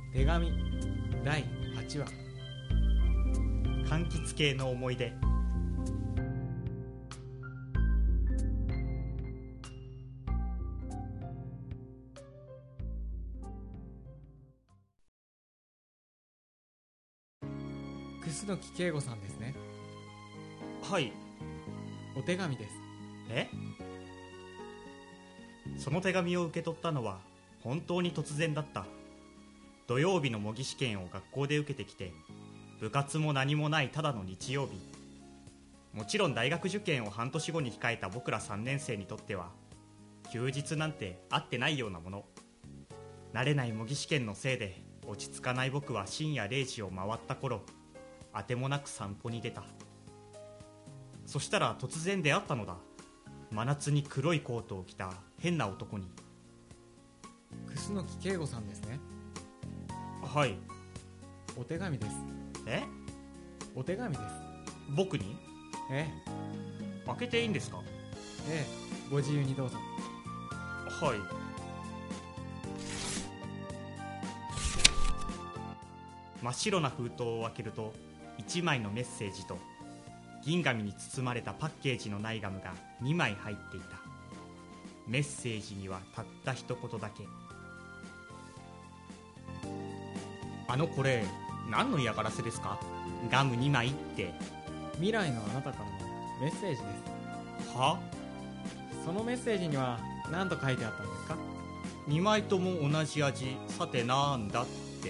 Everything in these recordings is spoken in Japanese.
手紙第8話。 柑橘系の思い出。 楠木圭吾さんですね。 はい。 お手紙です。 え？その手紙を受け取ったのは本当に突然だった。土曜日の模擬試験を学校で受けてきて、部活も何もないただの日曜日。もちろん大学受験を半年後に控えた僕ら3年生にとっては休日なんてあってないようなもの。慣れない模擬試験のせいで落ち着かない僕は深夜0時を回った頃、あてもなく散歩に出た。そしたら突然出会ったのだ。真夏に黒いコートを着た変な男に。 楠木圭吾さんですね。 はい。 お手紙です。 え？ お手紙です。 僕に？ え開けていいんですか？ えご自由にどうぞ。 はい。真っ白な封筒を開けると1枚のメッセージと銀紙に包まれたパッケージのないガムが2枚入っていた。メッセージにはたった一言だけ。これ何の嫌がらせですか？ガム2枚って。 未来のあなたからのメッセージです。 は？ そのメッセージには何と書いてあったんですか ？2枚とも同じ味、さてなんだって。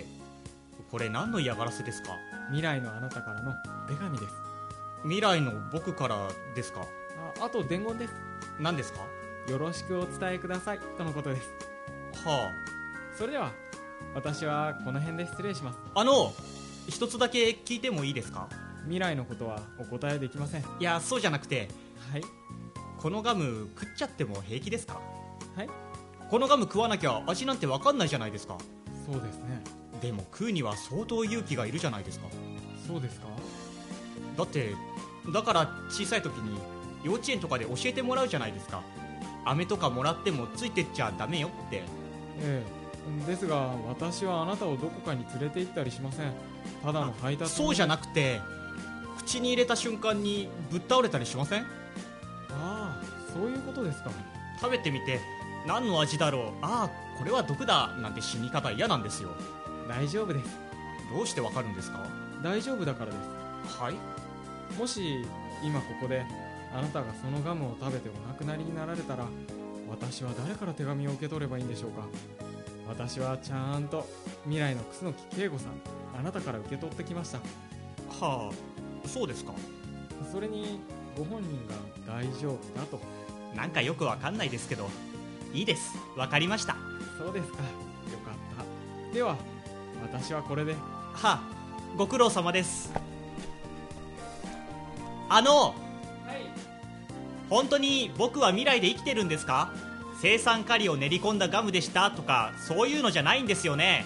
これ何の嫌がらせですか？ 未来のあなたからのお手紙です。 未来の僕からですか？ あと伝言です。 何ですか？ よろしくお伝えくださいとのことです。 はそれでは私はこの辺で失礼します。 一つだけ聞いてもいいですか？ 未来のことはお答えできません。 いや、そうじゃなくて、 はい。 このガム食っちゃっても平気ですか？ はい。 このガム食わなきゃ味なんて分かんないじゃないですか。 そうですね。 でも食うには相当勇気がいるじゃないですか。 そうですか？ だから小さい時に幼稚園とかで教えてもらうじゃないですか。飴とかもらってもついてっちゃダメよって。 ええ。ですが私はあなたをどこかに連れて行ったりしません。ただの配達。 そうじゃなくて、口に入れた瞬間にぶっ倒れたりしません？ ああ、そういうことですか。 食べてみて何の味だろう、これは毒だなんて死に方嫌なんですよ。 大丈夫です。 どうしてわかるんですか？ 大丈夫だからです。 はい。 もし今ここであなたがそのガムを食べてお亡くなりになられたら、私は誰から手紙を受け取ればいいんでしょうか。私はちゃんと未来の楠木圭吾さん、あなたから受け取ってきました。 はあ、そうですか。 それにご本人が大丈夫だと。 なんかよくわかんないですけど、いいです、わかりました。 そうですか、よかった。では私はこれで。 はあ、ご苦労様です。 はい。 本当に僕は未来で生きてるんですか？青酸カリを練り込んだガムでしたとかそういうのじゃないんですよね？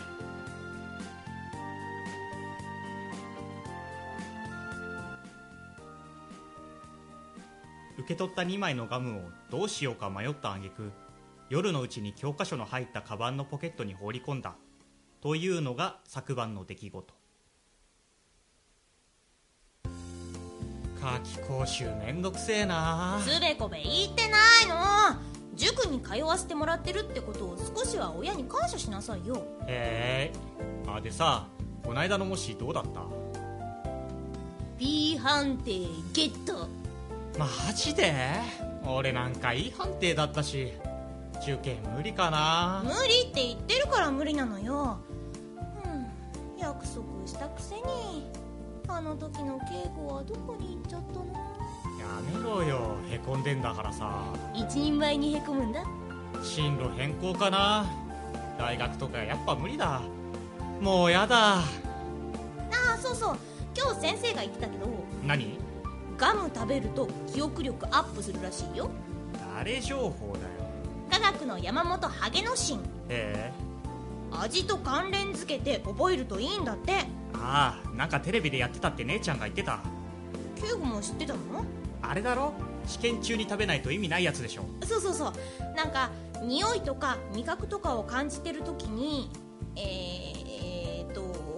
受け取った2枚のガムをどうしようか迷った挙句、夜のうちに教科書の入ったカバンのポケットに放り込んだというのが昨晩の出来事。夏期講習めんどくせえな。 つべこべ言ってないの。塾に通わせてもらってるってことを少しは親に感謝しなさいよ。 へえ。でさ、こないだの模試どうだった？ B 判定ゲット。 マジで？俺なんかいい判定だったし、受験無理かな。 無理って言ってるから無理なのよ。約束したくせに。あの時の稽古はどこに行っちゃったの？ やめろよ、へこんでんだからさ。 一人前にへこむんだ。 進路変更かな。大学とかやっぱ無理だ。もうやだ。 そうそう、今日先生が言ってたけど。 何？ ガム食べると記憶力アップするらしいよ。 誰情報だよ。 科学の山本ハゲノシン。 へえ。 味と関連付けて覚えるといいんだって。 なんかテレビでやってたって姉ちゃんが言ってた。 ケイゴも知ってたの？ あれだろ、試験中に食べないと意味ないやつでしょ。 そうなんか匂いとか味覚とかを感じてるときに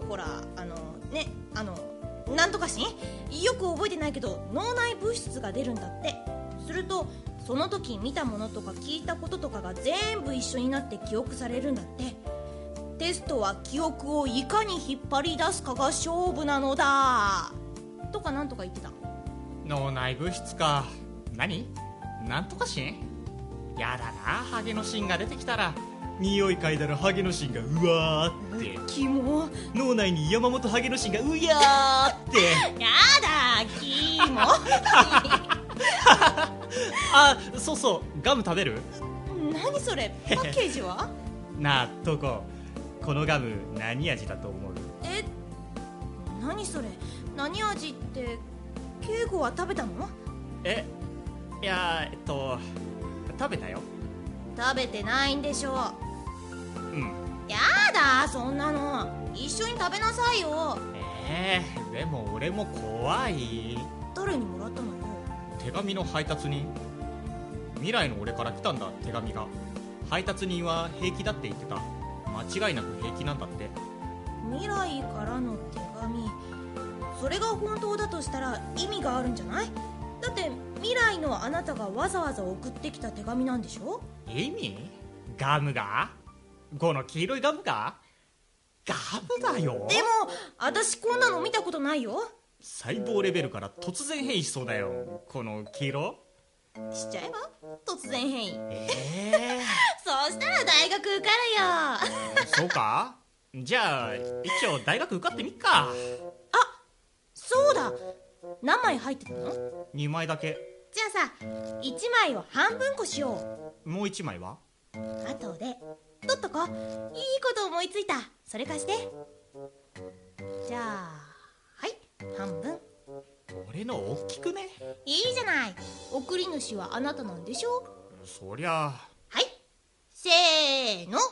ほらねなんとかしよく覚えてないけど脳内物質が出るんだって。するとその時見たものとか聞いたこととかが全部一緒になって記憶されるんだって。テストは記憶をいかに引っ張り出すかが勝負なのだとかなんとか言ってた。 脳内物質か。何？なんとかしん？やだな、ハゲのシンが出てきたら。匂い嗅いだらハゲのシンがうわーって。 キモ。 脳内に山本ハゲのシンがうやーって。 やだキモあ、そうそう、ガム食べる？ 何それ、パッケージは？ なあ、トコ、このガム何味だと思う？ 何それ、何味って。ケイゴは食べたの？ いや、食べたよ。 食べてないんでしょ。 うん。 やだ、そんなの一緒に食べなさいよ。 でも俺も怖い。 誰にもらったのよ？ 手紙の配達人。未来の俺から来たんだ、手紙が。配達人は平気だって言ってた。間違いなく平気なんだって。 未来からの手紙。それが本当だとしたら意味があるんじゃない？だって未来のあなたがわざわざ送ってきた手紙なんでしょ？ 意味？ガムが？この黄色いガムが？ガムだよ。 でも私こんなの見たことないよ。 細胞レベルから突然変異しそうだよ、この黄色。 しちゃえば？突然変異。そしたら大学受かるよ。 そうか？じゃあ一応大学受かってみっか。 そうだ、何枚入ってたの ？2枚だけ。 じゃあさ、1枚を半分こしよう。もう1枚は？ 後で取っとこ。いいこと思いついた。それ貸して。じゃあはい、半分。 俺の大きくね？ いいじゃない。送り主はあなたなんでしょ。 そりゃ。 はい、せーの。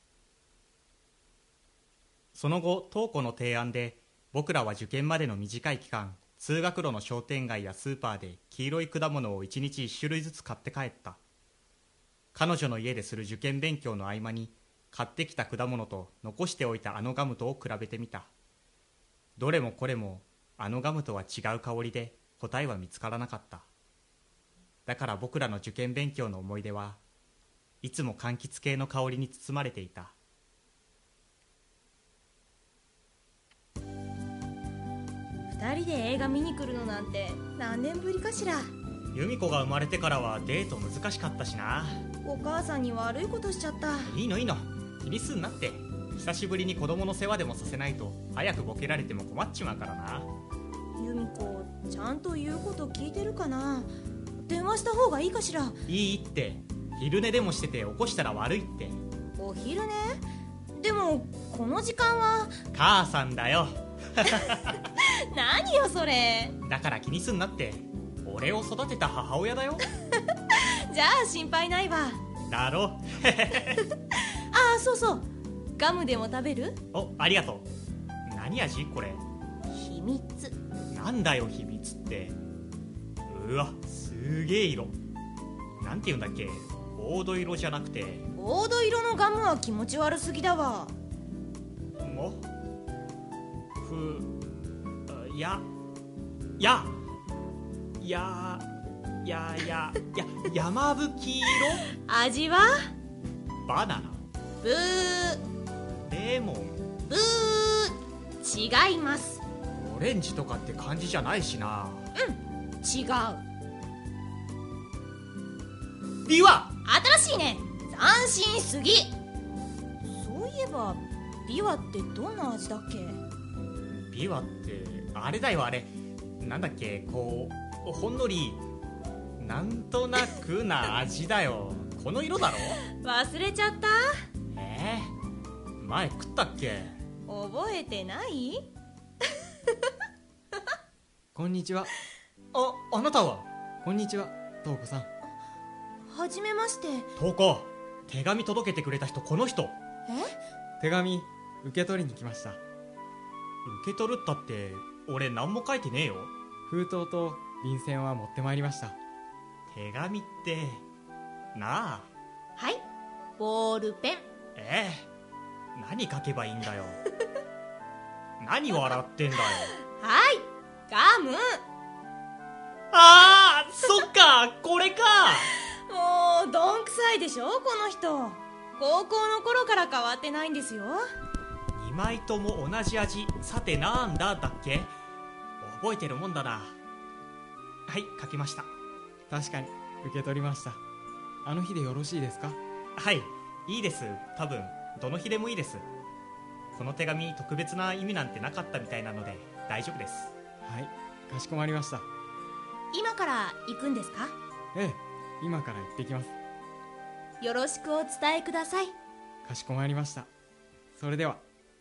その後、トウコの提案で僕らは受験までの短い期間、通学路の商店街やスーパーで黄色い果物を1日1種類ずつ買って帰った。彼女の家でする受験勉強の合間に買ってきた果物と残しておいたあのガムとを比べてみた。どれもこれもあのガムとは違う香りで答えは見つからなかった。だから僕らの受験勉強の思い出はいつも柑橘系の香りに包まれていた。 2人で映画見に来るのなんて何年ぶりかしら。 由美子が生まれてからはデート難しかったしな。 お母さんに悪いことしちゃった。 いいのいいの、気にすんなって。久しぶりに子供の世話でもさせないと早くボケられても困っちまうからな。 由美子ちゃんと言うこと聞いてるかな。電話した方がいいかしら。 いいって、昼寝でもしてて起こしたら悪いって。 お昼寝？でもこの時間は。 母さんだよ。 何よそれ。 だから気にすんなって、俺を育てた母親だよ。 じゃあ心配ないわ。 だろ。 ああ、そうそう、ガムでも食べる？ お、ありがとう。何味これ？ 秘密。 なんだよ秘密って。うわ、すげえ色。なんて言うんだっけ、黄土色じゃなくて。 黄土色のガムは気持ち悪すぎだわ。 も山吹色。 味は？ バナナ。 ブー。 レモン。 ブー。違います。 オレンジとかって感じじゃないしな。 違う。 ビワ。 新しいね。斬新すぎ。そういえばビワってどんな味だっけ？ ビワってあれだよ、あれなんだっけ、こうほんのりなんとなくな味だよ。この色だろ。 忘れちゃった？ 前食ったっけ？ 覚えてない？ こんにちは。 あなたは？ こんにちは、トウコさん。 はじめまして。 トウコ、手紙届けてくれた人この人。 手紙受け取りに来ました。 受け取るったって俺何も書いてねえよ。 封筒と便箋は持ってまいりました。 手紙ってなあ。 はい、ボールペン。 何書けばいいんだよ。 何笑ってんだよ。 はい、ガム。 ああ、そっか、これか。 もうどんくさいでしょこの人。高校の頃から変わってないんですよ。 2枚とも同じ味、さてなんだっけ。覚えてるもんだな。はい、書きました。 確かに受け取りました。あの日でよろしいですか？ はい、いいです。多分どの日でもいいです。この手紙特別な意味なんてなかったみたいなので大丈夫です。 はい、かしこまりました。 今から行くんですか？ ええ、今から行ってきます。 よろしくお伝えください。 かしこまりました。それでは。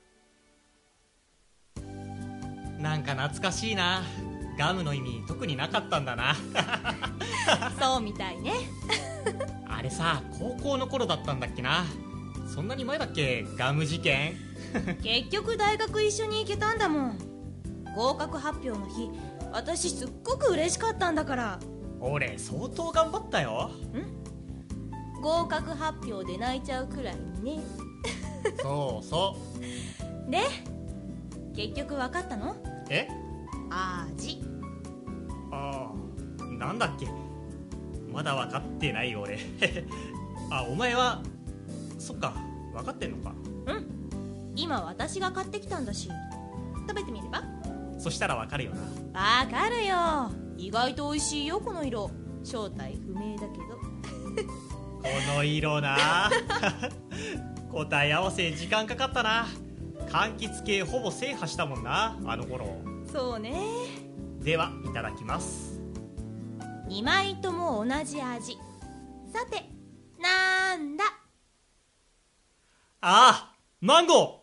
なんか懐かしいな。ガムの意味特になかったんだな。 そうみたいね。 あれさ、高校の頃だったんだっけな。そんなに前だっけ、ガム事件。 結局大学一緒に行けたんだもん。合格発表の日、私すっごく嬉しかったんだから。 俺相当頑張ったよ。 合格発表で泣いちゃうくらいにね。 そうそで、結局分かったの？ え、 味。 ああ、なんだっけ、まだ分かってないよ俺。あ、お前はそっか、分かってんのか。 今私が買ってきたんだし、食べてみれば？ そしたら分かるよな。 分かるよ。意外と美味しいよこの色。正体不明だけど。 この色な。答え合わせ時間かかったな。柑橘系ほぼ制覇したもんな、あの頃。 そうね。 ではいただきます。 2枚とも同じ味。さてなんだ？ ああ、マンゴー。